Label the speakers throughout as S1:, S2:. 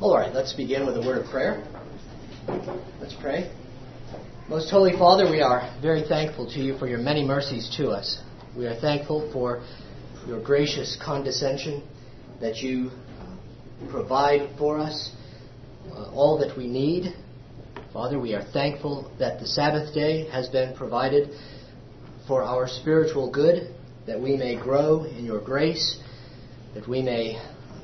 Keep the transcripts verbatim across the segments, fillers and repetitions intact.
S1: All right, let's begin with a word of prayer. Let's pray. Most Holy Father, we are very thankful to you for your many mercies to us. We are thankful for your gracious condescension that you provide for us uh, all that we need. Father, we are thankful that the Sabbath day has been provided for our spiritual good, that we may grow in your grace, that we may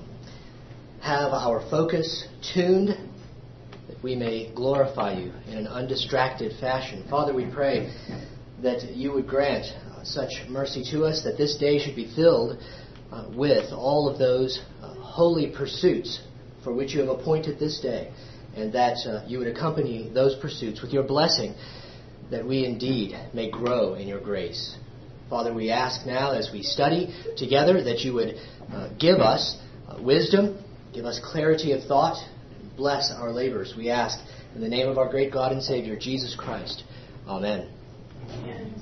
S1: have our focus tuned, that we may glorify you in an undistracted fashion. Father, we pray that you would grant uh, such mercy to us that this day should be filled uh, with all of those uh, holy pursuits for which you have appointed this day, and that uh, you would accompany those pursuits with your blessing, that we indeed may grow in your grace. Father, we ask now as we study together that you would uh, give us uh, wisdom, give us clarity of thought, and bless our labors. We ask in the name of our great God and Savior, Jesus Christ. Amen. Amen.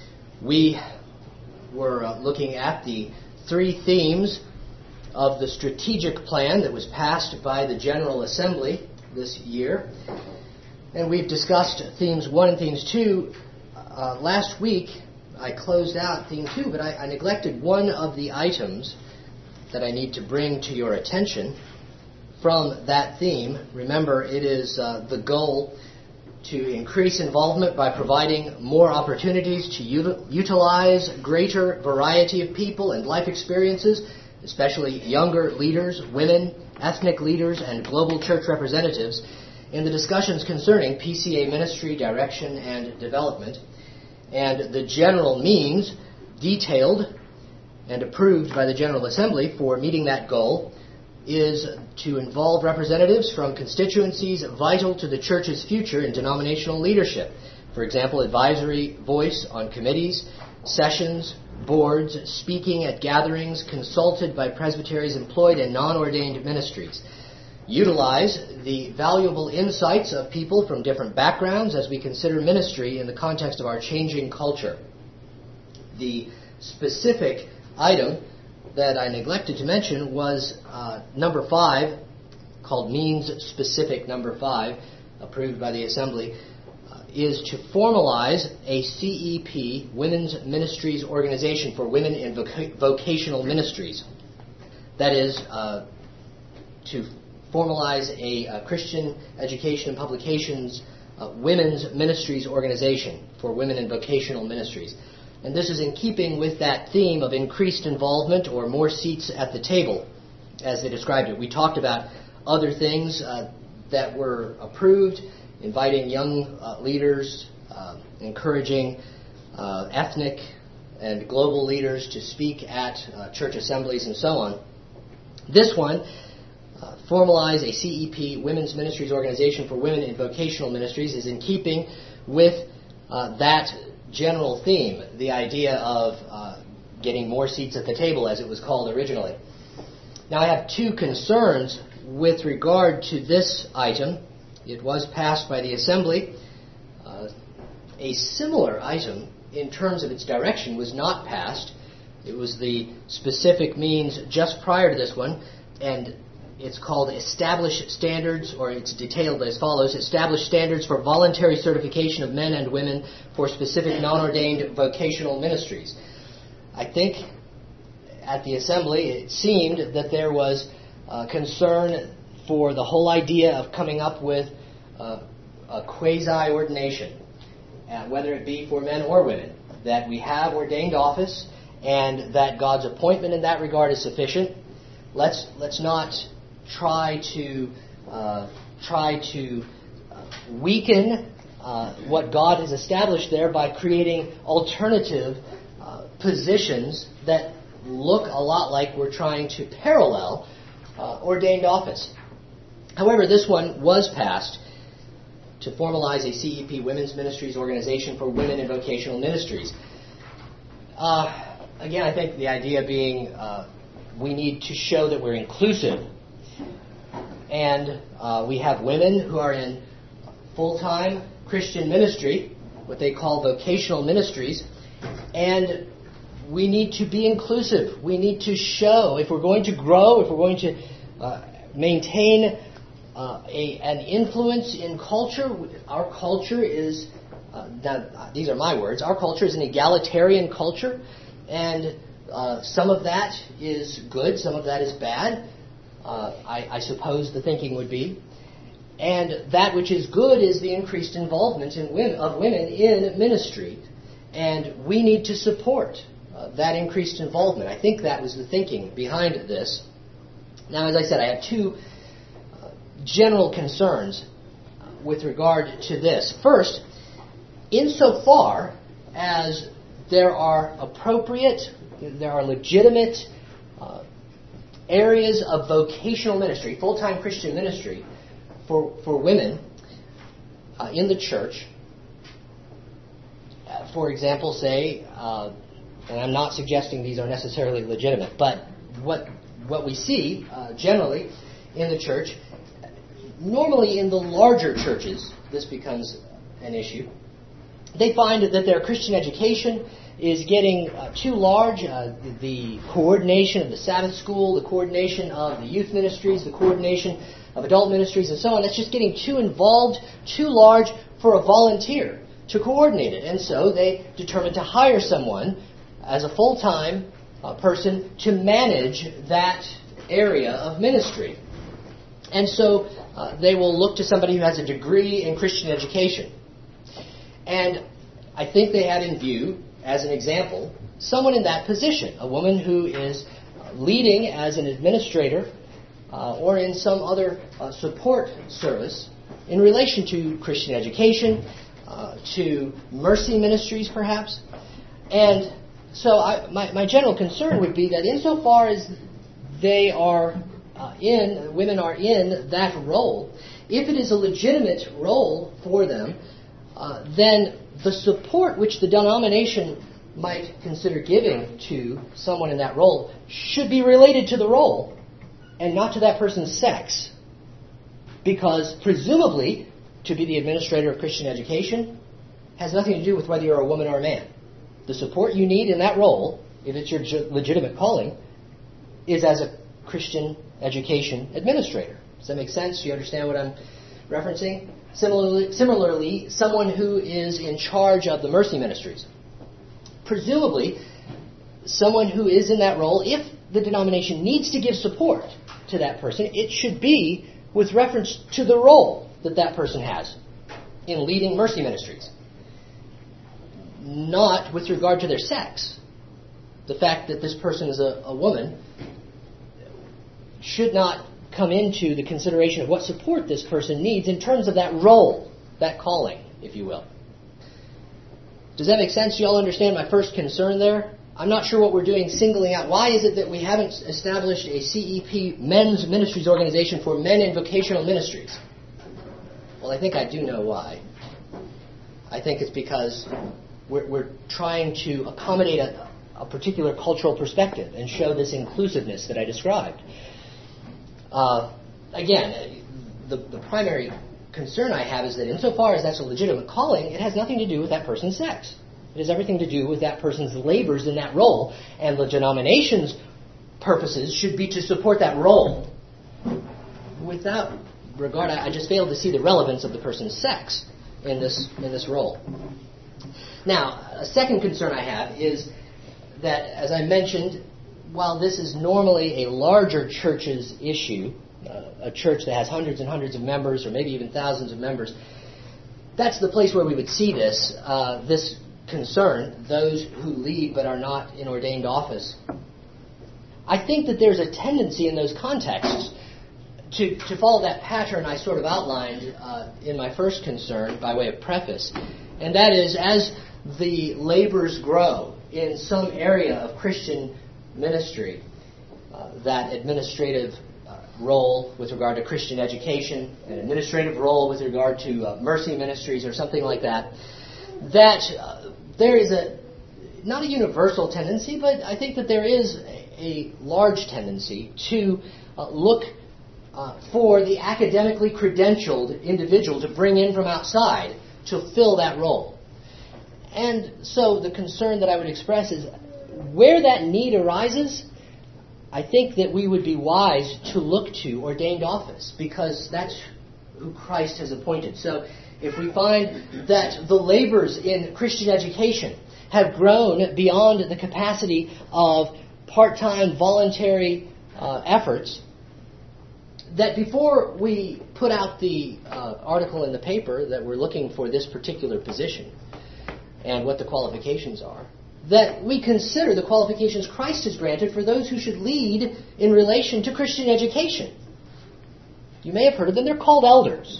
S1: We were uh, looking at the three themes of the strategic plan that was passed by the General Assembly this year. And we've discussed themes one and themes two. Uh, last week, I closed out theme two, but I, I neglected one of the items that I need to bring to your attention from that theme. Remember, it is uh, the goal to increase involvement by providing more opportunities to util- utilize greater variety of people and life experiences, especially younger leaders, women, ethnic leaders, and global church representatives in the discussions concerning P C A ministry, direction, and development. And the general means detailed and approved by the General Assembly for meeting that goal is to involve representatives from constituencies vital to the church's future in denominational leadership. For example, advisory voice on committees, sessions, boards, speaking at gatherings, consulted by presbyteries employed in non-ordained ministries. Utilize the valuable insights of people from different backgrounds as we consider ministry in the context of our changing culture. The specific item that I neglected to mention was uh, number five, called Means Specific Number Five, approved by the Assembly, uh, is to formalize a C E P, Women's Ministries Organization for Women in Voc- Vocational Ministries. That is, uh, to formalize a, a Christian Education and Publications uh, Women's Ministries Organization for Women in Vocational Ministries. And this is in keeping with that theme of increased involvement or more seats at the table, as they described it. We talked about other things uh, that were approved, inviting young uh, leaders, uh, encouraging uh, ethnic and global leaders to speak at uh, church assemblies and so on. This one, Uh, formalize a C E P, Women's Ministries Organization for Women in Vocational Ministries, is in keeping with uh, that general theme, the idea of uh, getting more seats at the table, as it was called originally. Now, I have two concerns with regard to this item. It was passed by the Assembly. Uh, a similar item, in terms of its direction, was not passed. It was the specific means just prior to this one, and it's called Establish Standards, or it's detailed as follows: Establish standards for voluntary certification of men and women for specific non-ordained vocational ministries. I think at the Assembly it seemed that there was uh, concern for the whole idea of coming up with uh, a quasi-ordination, uh, whether it be for men or women, that we have ordained office and that God's appointment in that regard is sufficient. Let's let's not try to uh, try to uh, weaken uh, what God has established there by creating alternative uh, positions that look a lot like we're trying to parallel uh, ordained office. However, this one was passed to formalize a C E P, Women's Ministries Organization for Women in Vocational Ministries. Uh, again, I think the idea being uh, we need to show that we're inclusive. And uh, we have women who are in full-time Christian ministry, what they call vocational ministries, and we need to be inclusive. We need to show, if we're going to grow, if we're going to uh, maintain uh, a, an influence in culture. Our culture is, uh, now, these are my words, our culture is an egalitarian culture, and uh, some of that is good, some of that is bad, uh, I, I suppose the thinking would be. And that which is good is the increased involvement in women, of women in ministry. And we need to support uh, that increased involvement. I think that was the thinking behind this. Now, as I said, I have two uh, general concerns with regard to this. First, insofar as there are appropriate, there are legitimate uh, areas of vocational ministry, full-time Christian ministry for, for women uh, in the church, uh, for example, say, uh, and I'm not suggesting these are necessarily legitimate, but what what we see uh, generally in the church, normally in the larger churches, this becomes an issue. They find that their Christian education is getting uh, too large. Uh, the coordination of the Sabbath school, the coordination of the youth ministries, the coordination of adult ministries, and so on, that's just getting too involved, too large for a volunteer to coordinate it. And so they determined to hire someone as a full-time uh, person to manage that area of ministry. And so uh, they will look to somebody who has a degree in Christian education. And I think they had in view, as an example, someone in that position, a woman who is leading as an administrator uh, or in some other uh, support service in relation to Christian education, uh, to mercy ministries perhaps. And so I, my, my general concern would be that insofar as they are uh, in, women are in that role, if it is a legitimate role for them, uh, then the support which the denomination might consider giving to someone in that role should be related to the role and not to that person's sex. Because presumably, to be the administrator of Christian education has nothing to do with whether you're a woman or a man. The support you need in that role, if it's your legitimate calling, is as a Christian education administrator. Does that make sense? Do you understand what I'm referencing? Similarly, similarly, someone who is in charge of the mercy ministries. Presumably, someone who is in that role, if the denomination needs to give support to that person, it should be with reference to the role that that person has in leading mercy ministries, not with regard to their sex. The fact that this person is a, a woman should not come into the consideration of what support this person needs in terms of that role, that calling, if you will. Does that make sense? Do you all understand my first concern there? I'm not sure what we're doing singling out. Why is it that we haven't established a C E P men's ministries organization for men in vocational ministries? Well, I think I do know why. I think it's because we're, we're trying to accommodate a, a particular cultural perspective and show this inclusiveness that I described. Uh, again, the, the primary concern I have is that insofar as that's a legitimate calling, it has nothing to do with that person's sex. It has everything to do with that person's labors in that role, and the denomination's purposes should be to support that role. Without regard, I, I just fail to see the relevance of the person's sex in this in this role. Now, a second concern I have is that, as I mentioned, while this is normally a larger church's issue, uh, a church that has hundreds and hundreds of members, or maybe even thousands of members, that's the place where we would see this, uh, this concern, those who lead but are not in ordained office. I think that there's a tendency in those contexts to, to follow that pattern I sort of outlined uh, in my first concern by way of preface, and that is as the labors grow in some area of Christian ministry, uh, that administrative uh, role with regard to Christian education, an administrative role with regard to uh, mercy ministries or something like that, that uh, there is a, not a universal tendency, but I think that there is a, a large tendency to uh, look uh, for the academically credentialed individual to bring in from outside to fill that role. And so the concern that I would express is where that need arises, I think that we would be wise to look to ordained office, because that's who Christ has appointed. So if we find that the labors in Christian education have grown beyond the capacity of part-time voluntary uh, efforts, that before we put out the uh, article in the paper that we're looking for this particular position and what the qualifications are, that we consider the qualifications Christ has granted for those who should lead in relation to Christian education. You may have heard of them. They're called elders.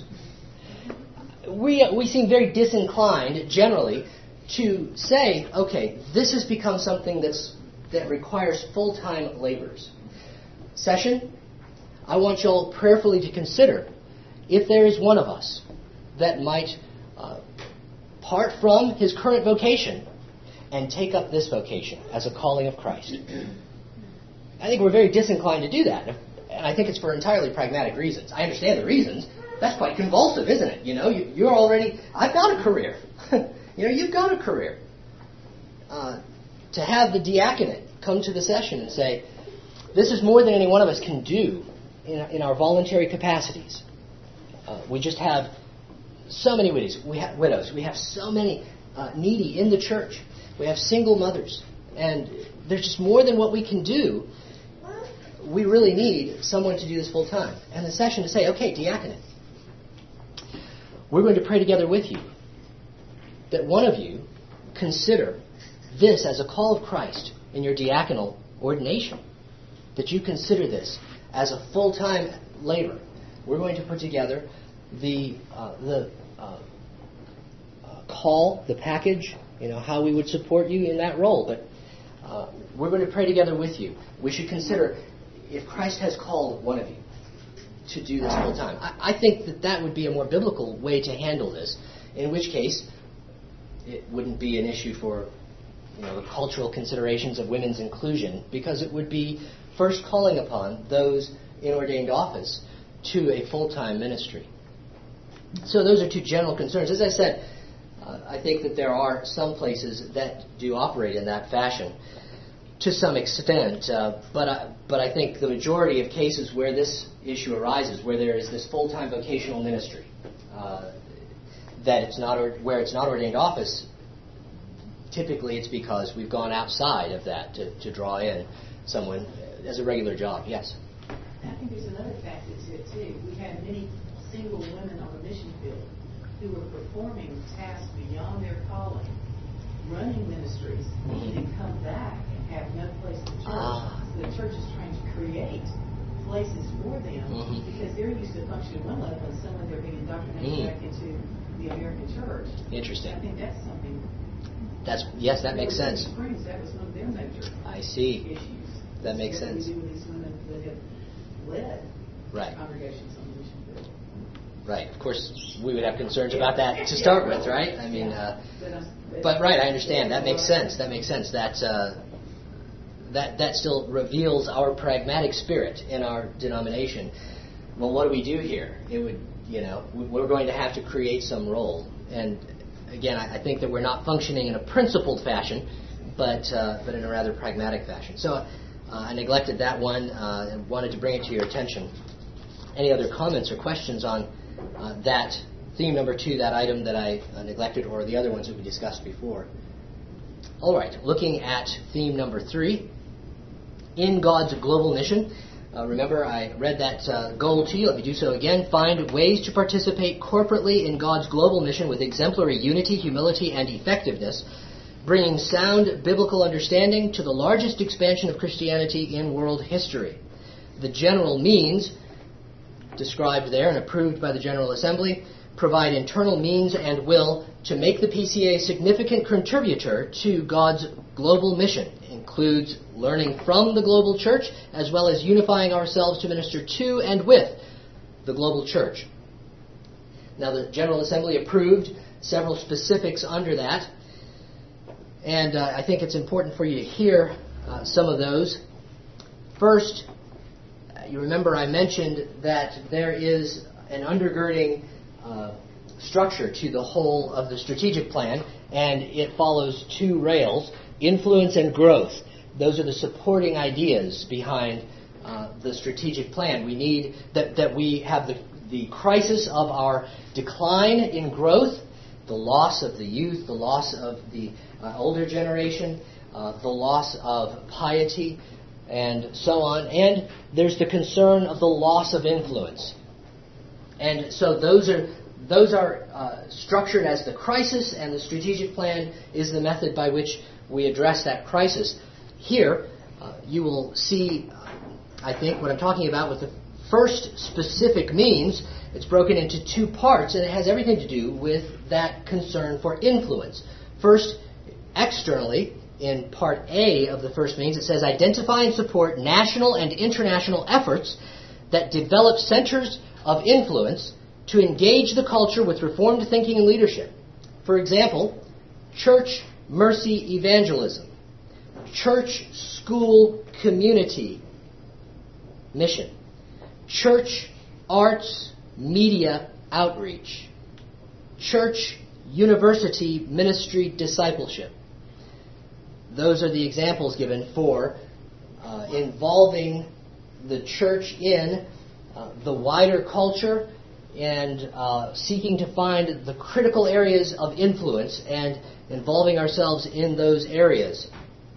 S1: We, we seem very disinclined, generally, to say, okay, this has become something that's that requires full-time laborers. Session, I want you all prayerfully to consider if there is one of us that might uh, part from his current vocation and take up this vocation as a calling of Christ. I think we're very disinclined to do that, and I think it's for entirely pragmatic reasons. I understand the reasons. That's quite convulsive, isn't it? You know, you, you're already, I've got a career. You know, you've got a career. Uh, to have the diaconate come to the session and say, this is more than any one of us can do in, in our voluntary capacities. Uh, we just have so many widows. We have widows. We have so many uh, needy in the church. We have single mothers. And there's just more than what we can do. We really need someone to do this full time. And the session to say, okay, diaconate, we're going to pray together with you that one of you consider this as a call of Christ in your diaconal ordination, that you consider this as a full-time labor. We're going to put together the uh, the uh, uh, call, the package, you know, how we would support you in that role. But uh, we're going to pray together with you. We should consider if Christ has called one of you to do this full time. I, I think that that would be a more biblical way to handle this, in which case it wouldn't be an issue for, you know, the cultural considerations of women's inclusion, because it would be first calling upon those in ordained office to a full-time ministry. So those are two general concerns. As I said, uh, I think that there are some places that do operate in that fashion to some extent, uh, but, I, but I think the majority of cases where this issue arises, where there is this full-time vocational ministry, uh, that it's not or, where it's not ordained office, typically it's because we've gone outside of that to, to draw in someone as a regular job. Yes?
S2: I think there's another facet to it, too. We have many single women on the mission field who are performing tasks beyond their calling, running ministries, and then come back and have no place in the church. Ah. So the church is trying to create places for them mm-hmm. because they're used to functioning one level, and suddenly they're being indoctrinated mm. back into the American church.
S1: Interesting.
S2: I think that's something.
S1: That's yes, that makes sense.
S2: Springs, that was one of their major
S1: I see.
S2: issues.
S1: That makes
S2: what
S1: sense.
S2: We do with these women that have led
S1: right.
S2: congregations on the mission field.
S1: Right. Of course, we would have concerns about that to start with, right? I mean, uh, but right, I understand. That makes sense. That makes sense. That uh, that that still reveals our pragmatic spirit in our denomination. Well, what do we do here? It would, you know, we're going to have to create some role. And again, I think that we're not functioning in a principled fashion, but uh, but in a rather pragmatic fashion. So uh, I neglected that one uh, and wanted to bring it to your attention. Any other comments or questions on uh, that theme number two, that item that I uh, neglected, or the other ones that we discussed before? All right, looking at theme number three, in God's global mission. Uh, remember, I read that uh, goal to you. Let me do so again. Find ways to participate corporately in God's global mission with exemplary unity, humility, and effectiveness, bringing sound biblical understanding to the largest expansion of Christianity in world history. The general means, described there and approved by the General Assembly, provide internal means and will to make the P C A a significant contributor to God's global mission. Includes learning from the global church as well as unifying ourselves to minister to and with the global church. Now, the General Assembly approved several specifics under that, and uh, I think it's important for you to hear uh, some of those. First, you remember I mentioned that there is an undergirding uh, structure to the whole of the strategic plan, and it follows two rails, influence and growth. those are the supporting ideas behind uh, the strategic plan. We need that, that we have the, the crisis of our decline in growth, the loss of the youth, the loss of the uh, older generation, uh, the loss of piety, and so on. And there's the concern of the loss of influence. And so those are those are uh, structured as the crisis, and the strategic plan is the method by which we address that crisis. Here, uh, you will see, I think, what I'm talking about with the first specific means. It's broken into two parts, and it has everything to do with that concern for influence. First, externally, in Part A of the first means, it says, identify and support national and international efforts that develop centers of influence to engage the culture with reformed thinking and leadership. For example, church mercy evangelism, church school community mission, church arts media outreach, church university ministry discipleship. Those are the examples given for uh, involving the church in uh, the wider culture and uh, seeking to find the critical areas of influence and involving ourselves in those areas.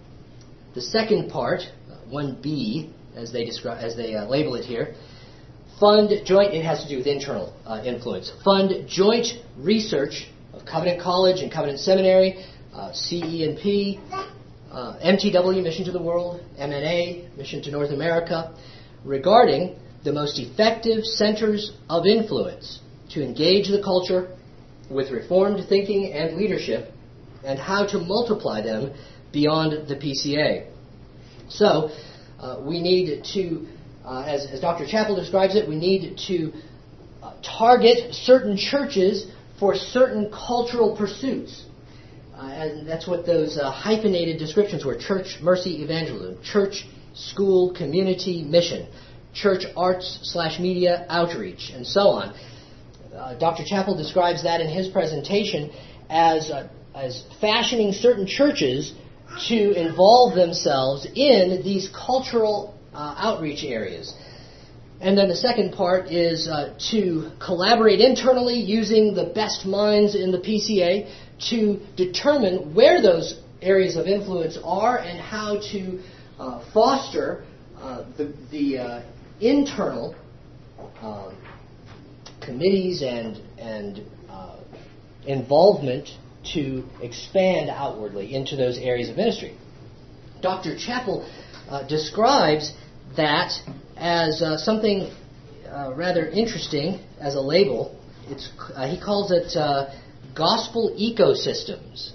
S1: The second part, one B, as they describe, as they uh, label it here, fund joint. It has to do with internal uh, influence. Fund joint research of Covenant College and Covenant Seminary, uh, C E and P, uh, M T W, Mission to the World, M N A, Mission to North America, regarding the most effective centers of influence to engage the culture with reformed thinking and leadership, and how to multiply them beyond the P C A. So, uh, we need to, uh, as, as Doctor Chappell describes it, we need to uh, target certain churches for certain cultural pursuits. Uh, and that's what those uh, hyphenated descriptions were: church mercy evangelism, church school community mission, church arts slash media outreach, and so on. Uh, Doctor Chappell describes that in his presentation as uh, as fashioning certain churches to involve themselves in these cultural uh, outreach areas. And then the second part is uh, to collaborate internally using the best minds in the P C A to determine where those areas of influence are and how to uh, foster uh, the, the uh, internal um, committees and, and uh, involvement to expand outwardly into those areas of ministry. Doctor Chappell uh, describes that as uh, something uh, rather interesting as a label. It's uh, he calls it uh, gospel ecosystems.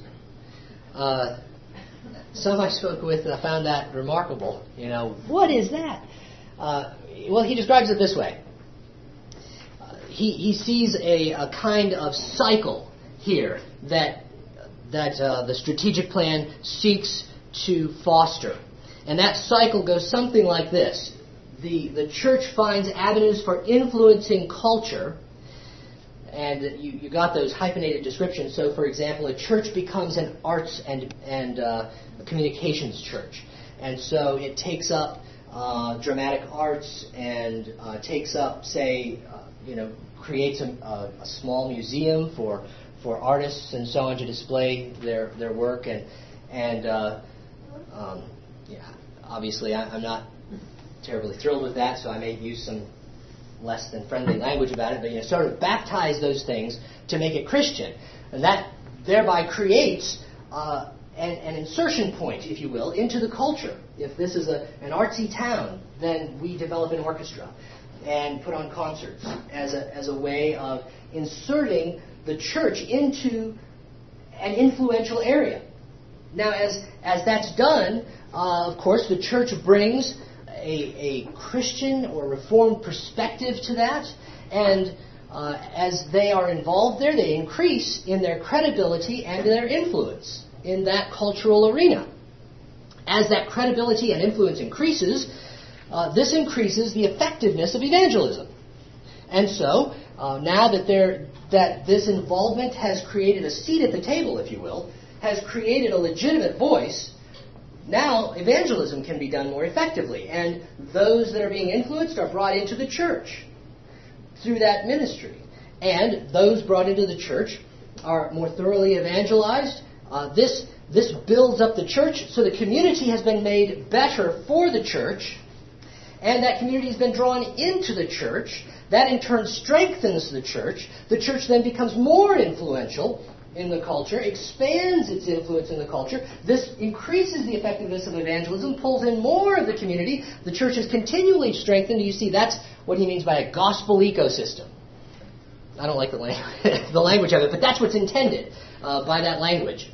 S1: Uh, some I spoke with uh, found that remarkable. You know, what is that? Uh, well, he describes it this way. Uh, he he sees a, a kind of cycle here that that uh, the strategic plan seeks to foster. And that cycle goes something like this. The, the church finds avenues for influencing culture, and you, you got those hyphenated descriptions. So, for example, a church becomes an arts and, and uh, a communications church. And so it takes up uh, dramatic arts and uh, takes up, say, uh, you know, creates a, a, a small museum for for artists and so on to display their, their work. And, and uh, um, yeah, obviously I, I'm not terribly thrilled with that, so I may use some less than friendly language about it, but you know, sort of baptize those things to make it Christian. And that thereby creates uh, an, an insertion point, if you will, into the culture. If this is a, an artsy town, then we develop an orchestra and put on concerts as a, as a way of inserting the church into an influential area. Now, as as that's done, uh, of course, the church brings a, a Christian or Reformed perspective to that, and uh, as they are involved there, they increase in their credibility and their influence in that cultural arena. As that credibility and influence increases, uh, this increases the effectiveness of evangelism. And so, uh, now that there that this involvement has created a seat at the table, if you will, has created a legitimate voice, now evangelism can be done more effectively, and those that are being influenced are brought into the church through that ministry. And those brought into the church are more thoroughly evangelized. Uh, this, this builds up the church, so the community has been made better for the church, and that community has been drawn into the church. That in turn strengthens the church. The church then becomes more influential in the culture, expands its influence in the culture. This increases the effectiveness of evangelism, pulls in more of the community. The church is continually strengthened. You see, that's what he means by a gospel ecosystem. I don't like the, lang- the language of it, but that's what's intended uh, by that language.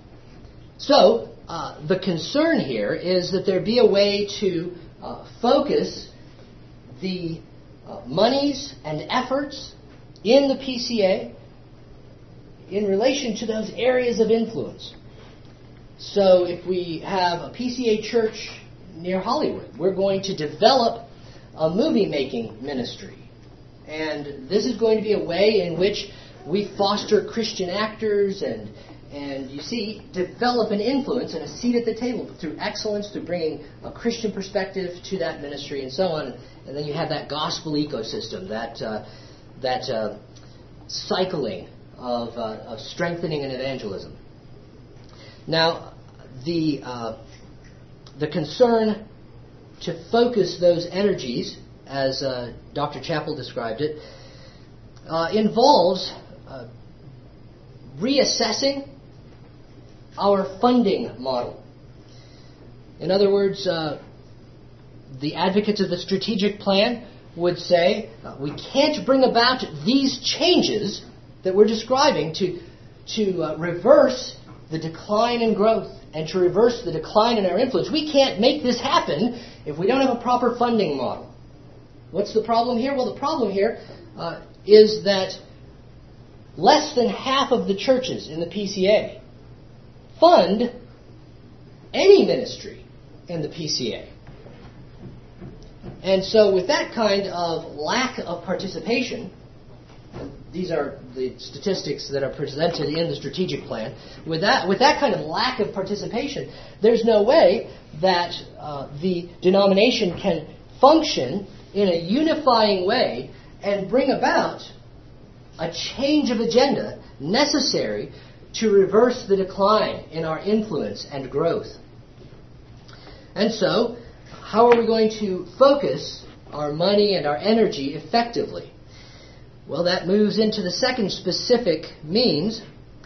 S1: So, uh, the concern here is that there be a way to uh, focus the uh, monies and efforts in the P C A in relation to those areas of influence. So if we have a P C A church near Hollywood, we're going to develop a movie-making ministry. And this is going to be a way in which we foster Christian actors and, and you see, develop an influence and a seat at the table through excellence, through bringing a Christian perspective to that ministry and so on. And then you have that gospel ecosystem, that, uh, that uh, cycling Of, uh, of strengthening and evangelism. Now, the uh, the concern to focus those energies, as uh, Doctor Chappell described it, uh, involves uh, reassessing our funding model. In other words, uh, the advocates of the strategic plan would say, uh, we can't bring about these changes that we're describing to, to uh, reverse the decline in growth and to reverse the decline in our influence. We can't make this happen if we don't have a proper funding model. What's the problem here? Well, the problem here uh, is that less than half of the churches in the P C A fund any ministry in the P C A. And so with that kind of lack of participation, these are the statistics that are presented in the strategic plan. With that, with that kind of lack of participation, there's no way that uh, the denomination can function in a unifying way and bring about a change of agenda necessary to reverse the decline in our influence and growth. And so, how are we going to focus our money and our energy effectively? Well, that moves into the second specific means.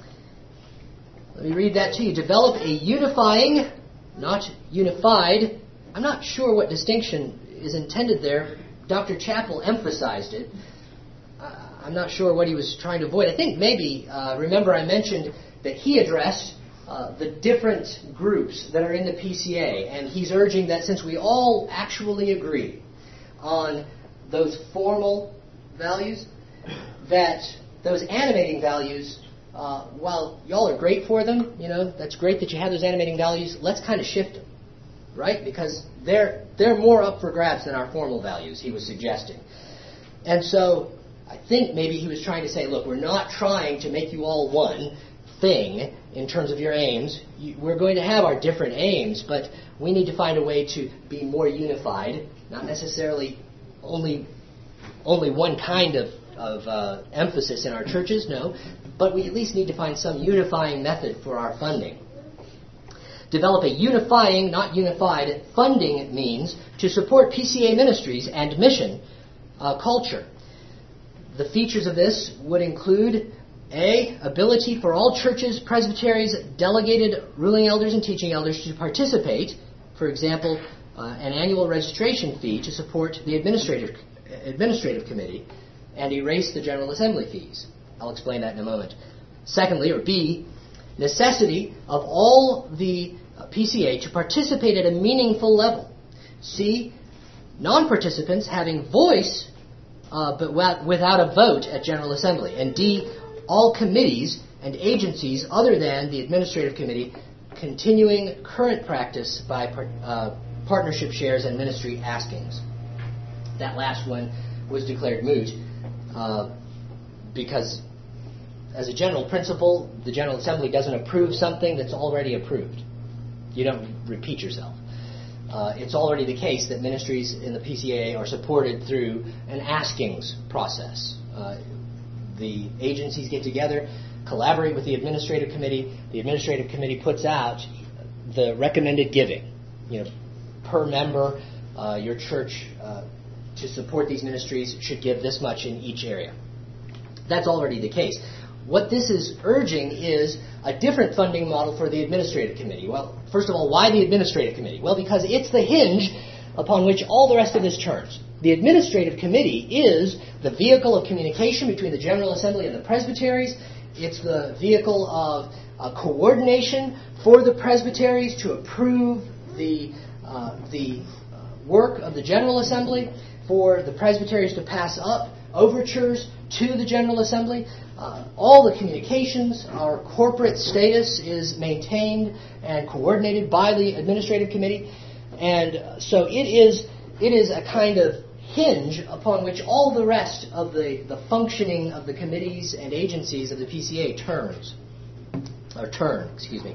S1: Let me read that to you. Develop a unifying, not unified. I'm not sure what distinction is intended there. Doctor Chappell emphasized it. Uh, I'm not sure what he was trying to avoid. I think maybe, uh, remember I mentioned that he addressed uh, the different groups that are in the P C A, and he's urging that since we all actually agree on those formal values, that those animating values, uh, while y'all are great for them, you know, that's great that you have those animating values, let's kind of shift them, right? Because they're they're more up for grabs than our formal values, he was suggesting. And so I think maybe he was trying to say, look, we're not trying to make you all one thing in terms of your aims. You, we're going to have our different aims, but we need to find a way to be more unified, not necessarily only only one kind of of uh, emphasis in our churches, no, but we at least need to find some unifying method for our funding. Develop a unifying, not unified, funding means to support P C A ministries and mission uh, culture. The features of this would include A, ability for all churches, presbyteries, delegated ruling elders and teaching elders to participate, for example, uh, an annual registration fee to support the administrative administrative committee, and erase the General Assembly fees. I'll explain that in a moment. Secondly, or B, necessity of all the P C A to participate at a meaningful level. C, non-participants having voice uh, but without a vote at General Assembly. And D, all committees and agencies other than the administrative committee continuing current practice by par- uh, partnership shares and ministry askings. That last one was declared moot. Uh, because as a general principle, the General Assembly doesn't approve something that's already approved. You don't repeat yourself. Uh, it's already the case that ministries in the P C A A are supported through an askings process. Uh, the agencies get together, collaborate with the administrative committee. The administrative committee puts out the recommended giving. You know, per member, uh, your church uh, to support these ministries should give this much in each area. That's already the case. What this is urging is a different funding model for the administrative committee. Well, first of all, why the administrative committee? Well, because it's the hinge upon which all the rest of this turns. The administrative committee is the vehicle of communication between the General Assembly and the presbyteries. It's the vehicle of uh, coordination for the presbyteries to approve the uh, the work of the General Assembly, for the presbyteries to pass up overtures to the General Assembly. Uh, all the communications, our corporate status is maintained and coordinated by the administrative committee. And so it is it is a kind of hinge upon which all the rest of the, the functioning of the committees and agencies of the P C A turns. Or turn, excuse me.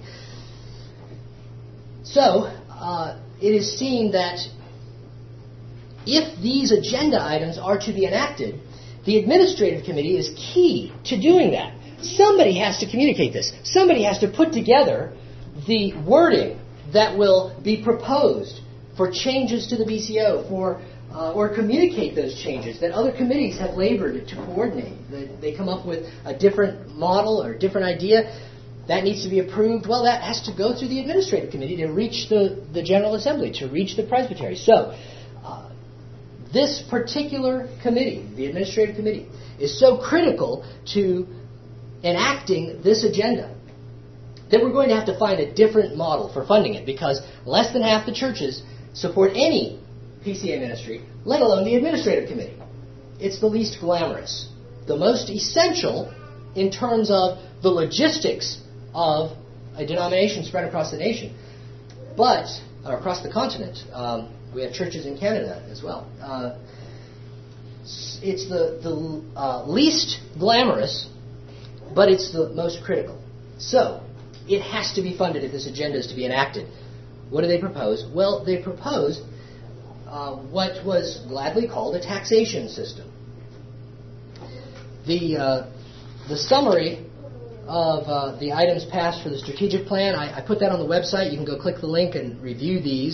S1: So uh, it is seen that if these agenda items are to be enacted, the administrative committee is key to doing that. Somebody has to communicate this. Somebody has to put together the wording that will be proposed for changes to the B C O, for uh, or communicate those changes that other committees have labored to coordinate. They, they come up with a different model or a different idea. That needs to be approved. Well, that has to go through the administrative committee to reach the, the General Assembly, to reach the presbytery. So, this particular committee, the administrative committee, is so critical to enacting this agenda that we're going to have to find a different model for funding it, because less than half the churches support any P C A ministry, let alone the administrative committee. It's the least glamorous, the most essential in terms of the logistics of a denomination spread across the nation, but or across the continent. Um, We have churches in Canada as well. Uh, it's the, the uh, least glamorous, but it's the most critical. So, it has to be funded if this agenda is to be enacted. What do they propose? Well, they propose uh, what was gladly called a taxation system. The, uh, the summary of uh, the items passed for the strategic plan, I, I put that on the website. You can go click the link and review these.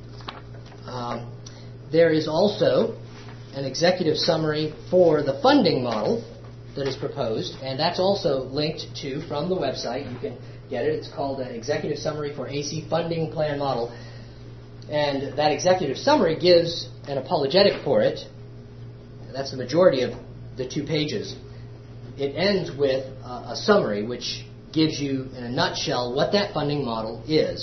S1: Um, there is also an executive summary for the funding model that is proposed, and that's also linked to from the website. You can get it. It's called an Executive Summary for A C Funding Plan Model, and that executive summary gives an apologetic for it. That's the majority of the two pages. It ends with uh, a summary which gives you, in a nutshell, what that funding model is.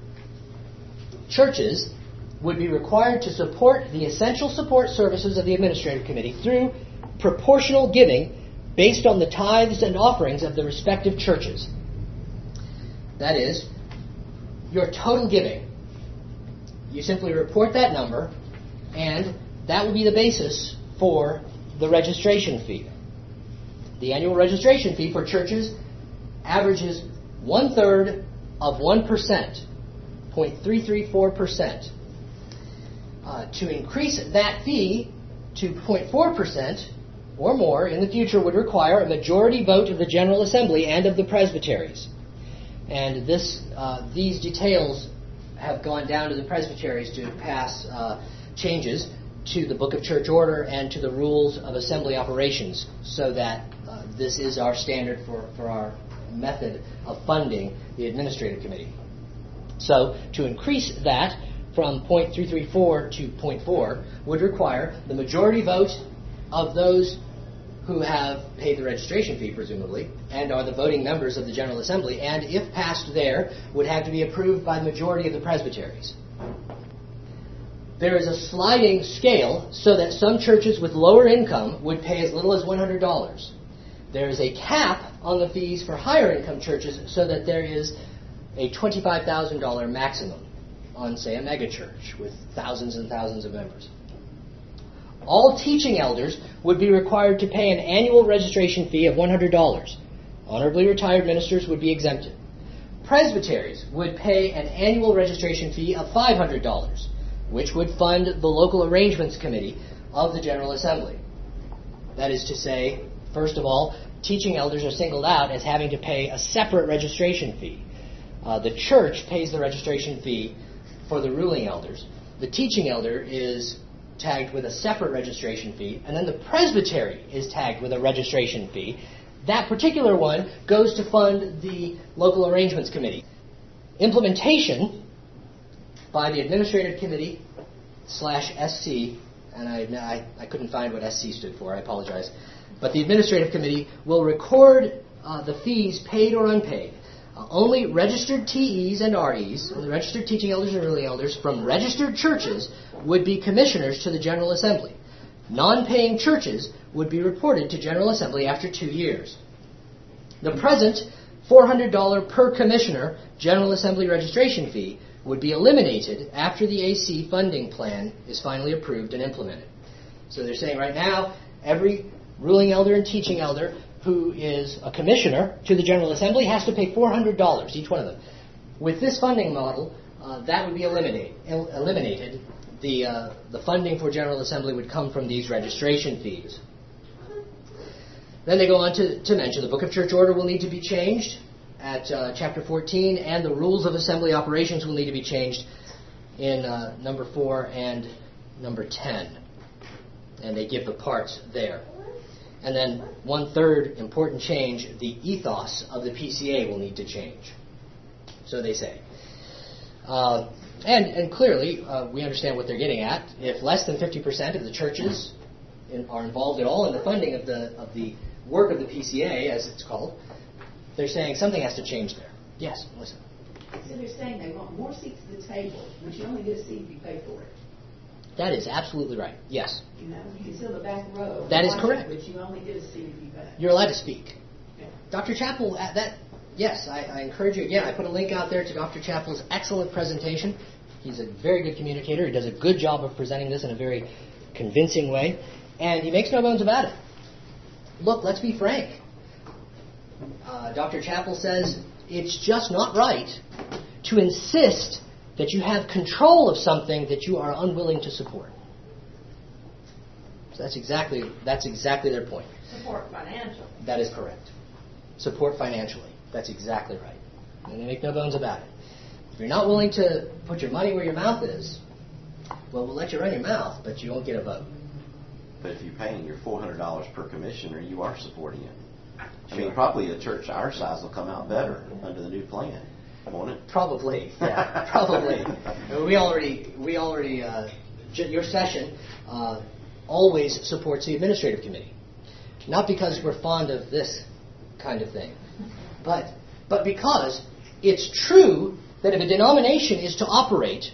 S1: Churches would be required to support the essential support services of the administrative committee through proportional giving based on the tithes and offerings of the respective churches. That is, your total giving. You simply report that number, and that will be the basis for the registration fee. The annual registration fee for churches averages one-third of one percent, zero point three three four percent. Uh, to increase that fee to zero point four percent or more in the future would require a majority vote of the General Assembly and of the presbyteries. And this, uh, these details have gone down to the presbyteries to pass uh, changes to the Book of Church Order and to the rules of assembly operations, so that uh, this is our standard for, for our method of funding the administrative committee. So to increase that from zero point three three four to zero point four would require the majority vote of those who have paid the registration fee, presumably, and are the voting members of the General Assembly, and if passed there, would have to be approved by the majority of the presbyteries. There is a sliding scale so that some churches with lower income would pay as little as one hundred dollars. There is a cap on the fees for higher income churches so that there is a twenty-five thousand dollars maximum on, say, a megachurch with thousands and thousands of members. All teaching elders would be required to pay an annual registration fee of one hundred dollars. Honorably retired ministers would be exempted. Presbyteries would pay an annual registration fee of five hundred dollars, which would fund the local arrangements committee of the General Assembly. That is to say, first of all, teaching elders are singled out as having to pay a separate registration fee. Uh, the church pays the registration fee for the ruling elders. The teaching elder is tagged with a separate registration fee, and then the presbytery is tagged with a registration fee. That particular one goes to fund the local arrangements committee. Implementation by the administrative committee slash S C, and I, I, I couldn't find what S C stood for, I apologize, but the administrative committee will record uh, the fees paid or unpaid. Uh, only registered T Es and R Es, the registered teaching elders and ruling elders from registered churches, would be commissioners to the General Assembly. Non-paying churches would be reported to General Assembly after two years. The present four hundred dollars per commissioner General Assembly registration fee would be eliminated after the A C funding plan is finally approved and implemented. So they're saying right now, every ruling elder and teaching elder who is a commissioner to the General Assembly has to pay four hundred dollars, each one of them. With this funding model, uh, that would be eliminated. El- eliminated. The, uh, the funding for General Assembly would come from these registration fees. Then they go on to, to mention the Book of Church Order will need to be changed at uh, chapter fourteen, and the rules of assembly operations will need to be changed in uh, number four and number ten. And they give the parts there. And then one third important change, the ethos of the P C A will need to change. So they say. Uh, and, and clearly, uh, we understand what they're getting at. If less than fifty percent of the churches in, are involved at all in the funding of the of the work of the P C A, as it's called, they're saying something has to change there. Yes, listen.
S2: So they're saying they want more seats at the table, but you only get a seat if you pay for it.
S1: That is absolutely right. Yes.
S2: You know, you can sit in the back row.
S1: That is correct.
S2: But you only get a seat if you pay.
S1: You're allowed to speak.
S2: Yeah.
S1: Doctor Chappell, uh, that yes, I, I encourage you again. I put a link out there to Doctor Chappell's excellent presentation. He's a very good communicator. He does a good job of presenting this in a very convincing way, and he makes no bones about it. Look, let's be frank. Uh, Doctor Chappell says it's just not right to insist that you have control of something that you are unwilling to support. So that's exactly that's exactly their point.
S2: Support financially.
S1: That is correct. Support financially. That's exactly right. And they make no bones about it. If you're not willing to put your money where your mouth is, well, we'll let you run your mouth, but you won't get a vote.
S3: But if you're paying your four hundred dollars per commissioner, you are supporting it. I mean, probably a church our size will come out better under the new plan, won't it?
S1: Probably, yeah, probably. We already, we already, uh, your session uh, always supports the administrative committee, not because we're fond of this kind of thing, but but because it's true that if a denomination is to operate,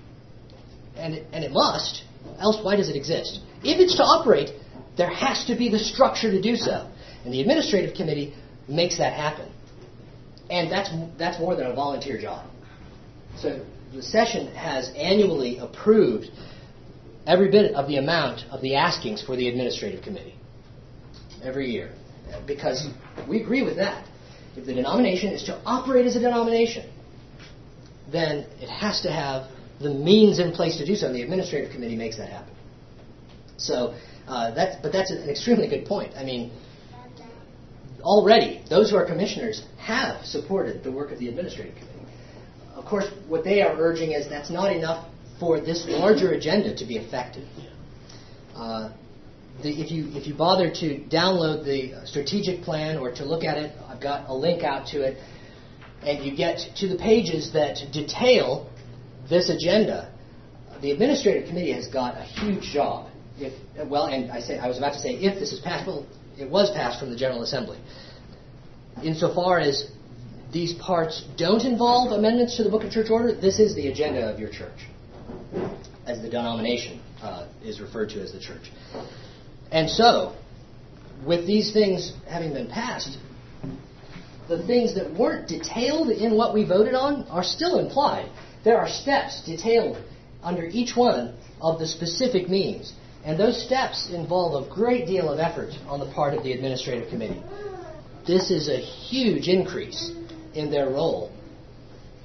S1: and it, and it must, else why does it exist? If it's to operate, there has to be the structure to do so. And the administrative committee makes that happen. And that's that's more than a volunteer job. So the session has annually approved every bit of the amount of the askings for the administrative committee. Every year. Because we agree with that. If the denomination is to operate as a denomination, then it has to have the means in place to do so, and the administrative committee makes that happen. So, uh, that's, but that's an extremely good point. I mean, already, those who are commissioners have supported the work of the administrative committee. Of course, what they are urging is that's not enough for this larger agenda to be effective. Uh, the, if you if you bother to download the strategic plan or to look at it, I've got a link out to it, and you get to the pages that detail this agenda. The administrative committee has got a huge job. If well, and I say I was about to say if this is passed, well, it was passed from the General Assembly. Insofar as these parts don't involve amendments to the Book of Church Order, this is the agenda of your church, as the denomination uh, is referred to as the church. And so, with these things having been passed, the things that weren't detailed in what we voted on are still implied. There are steps detailed under each one of the specific means. And those steps involve a great deal of effort on the part of the administrative committee. This is a huge increase in their role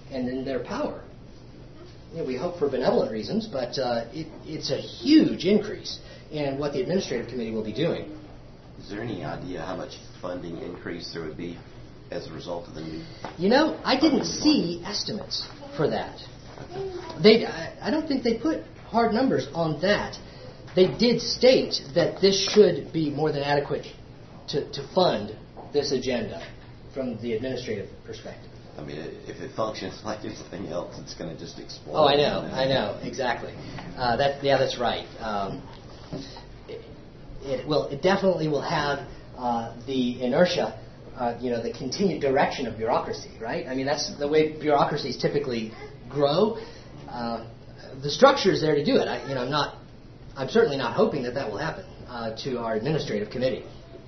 S1: and in their power. You know, we hope for benevolent reasons, but uh, it, it's a huge increase in what the administrative committee will be doing.
S3: Is there any idea how much funding increase there would be as a result of the new?
S1: You know, I didn't see estimates for that. They, I, I don't think they put hard numbers on that. They did state that this should be more than adequate to, to fund this agenda from the administrative perspective.
S3: I mean, if it functions like anything else, it's going to just explode.
S1: Oh, I know, I know, exactly. Uh, that, yeah, that's right. Um, it, it will, it definitely will have uh, the inertia, uh, you know, the continued direction of bureaucracy, right? I mean, that's the way bureaucracies typically grow. Uh, the structure is there to do it. I, you know, I'm not, I'm certainly not hoping that that will happen uh, to our administrative committee.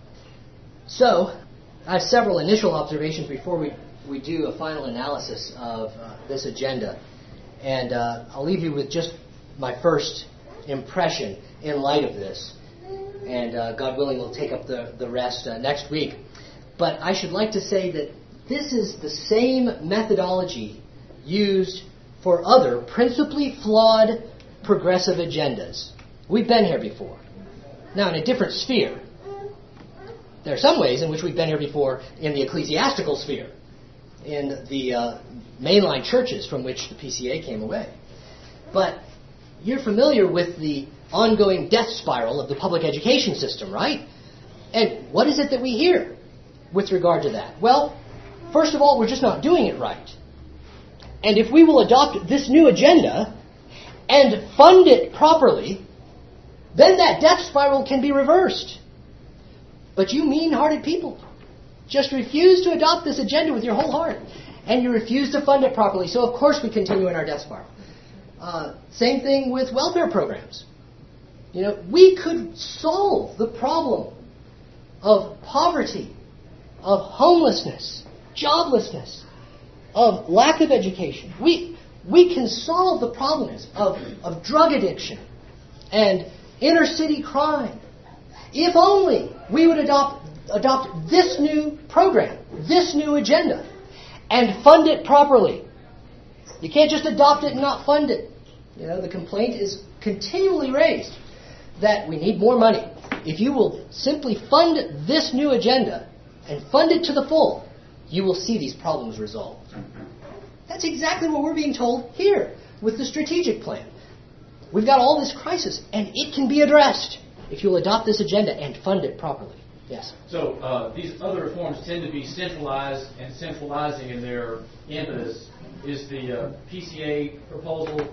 S1: So, I have several initial observations before we. we do a final analysis of uh, this agenda. And uh, I'll leave you with just my first impression in light of this. And uh, God willing, we'll take up the, the rest uh, next week. But I should like to say that this is the same methodology used for other principally flawed progressive agendas. We've been here before. Now, in a different sphere. There are some ways in which we've been here before in the ecclesiastical sphere, in the uh, mainline churches from which the P C A came away. But you're familiar with the ongoing death spiral of the public education system, right? And what is it that we hear with regard to that? Well, first of all, we're just not doing it right. And if we will adopt this new agenda and fund it properly, then that death spiral can be reversed. But you mean-hearted people just refuse to adopt this agenda with your whole heart, and you refuse to fund it properly. So, of course, we continue in our death spiral. Uh, same thing with welfare programs. You know, we could solve the problem of poverty, of homelessness, joblessness, of lack of education. We we can solve the problems of, of drug addiction and inner city crime if only we would adopt adopt this new program, this new agenda, and fund it properly. You can't just adopt it and not fund it. You know, the complaint is continually raised that we need more money. If you will simply fund this new agenda and fund it to the full, you will see these problems resolved. That's exactly what we're being told here with the strategic plan. We've got all this crisis, and it can be addressed if you'll adopt this agenda and fund it properly. Yes?
S4: So uh, these other reforms tend to be centralized and centralizing in their impetus. Is the uh, P C A proposal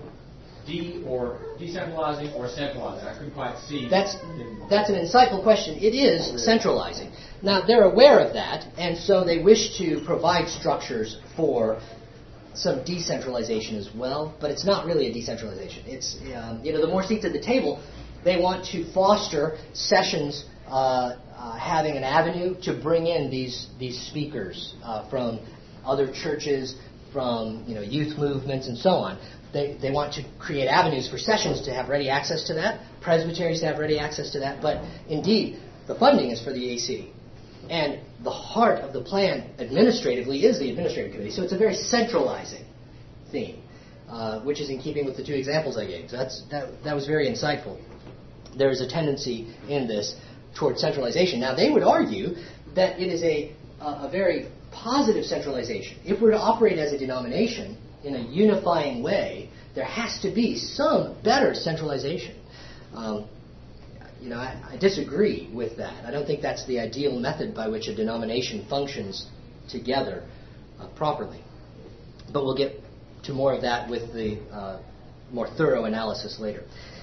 S4: de or decentralizing or centralizing? I couldn't quite see.
S1: That's that's an insightful question. It is centralizing. Now, they're aware of that, and so they wish to provide structures for some decentralization as well, but it's not really a decentralization. It's, um, you know, the more seats at the table, they want to foster sessions uh, uh, having an avenue to bring in these these speakers uh, from other churches, from, you know, youth movements and so on. They they want to create avenues for sessions to have ready access to that, presbyteries to have ready access to that, but indeed, the funding is for the A C. And the heart of the plan administratively is the administrative committee, so it's a very centralizing theme, uh, which is in keeping with the two examples I gave. So that's, that, that was very insightful. There is a tendency in this toward centralization. Now, they would argue that it is a, a very positive centralization. If we're to operate as a denomination in a unifying way, there has to be some better centralization. Um, you know, I, I disagree with that. I don't think that's the ideal method by which a denomination functions together uh, properly. But we'll get to more of that with the uh, more thorough analysis later.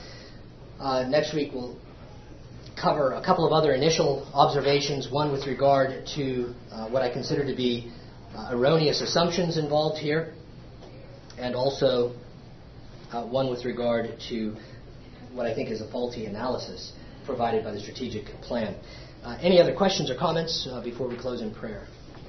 S1: Uh, next week we'll cover a couple of other initial observations, one with regard to uh, what I consider to be uh, erroneous assumptions involved here, and also uh, one with regard to what I think is a faulty analysis provided by the strategic plan. Uh, any other questions or comments uh, before we close in prayer?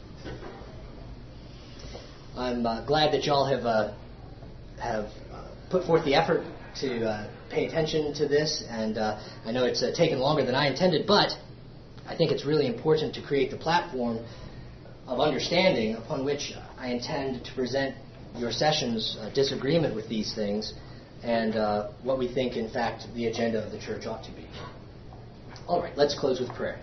S1: I'm uh, glad that y'all have uh, have uh, put forth the effort to uh, pay attention to this, and uh, I know it's uh, taken longer than I intended, but I think it's really important to create the platform of understanding upon which I intend to present your session's uh, disagreement with these things and uh, what we think, in fact, the agenda of the church ought to be. All right, let's close with prayer.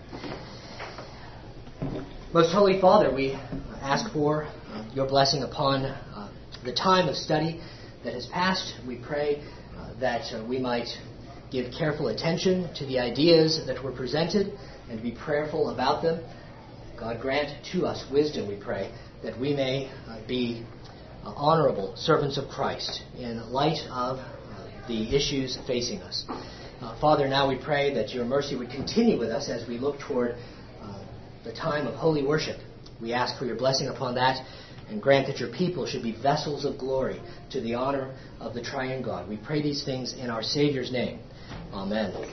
S1: Most Holy Father, we ask for uh, your blessing upon uh, the time of study that has passed. We pray uh, that uh, we might give careful attention to the ideas that were presented and be prayerful about them. God grant to us wisdom, we pray, that we may uh, be uh, honorable servants of Christ in light of uh, the issues facing us. Uh, Father, now we pray that your mercy would continue with us as we look toward uh, the time of holy worship. We ask for your blessing upon that and grant that your people should be vessels of glory to the honor of the triune God. We pray these things in our Savior's name. Amen.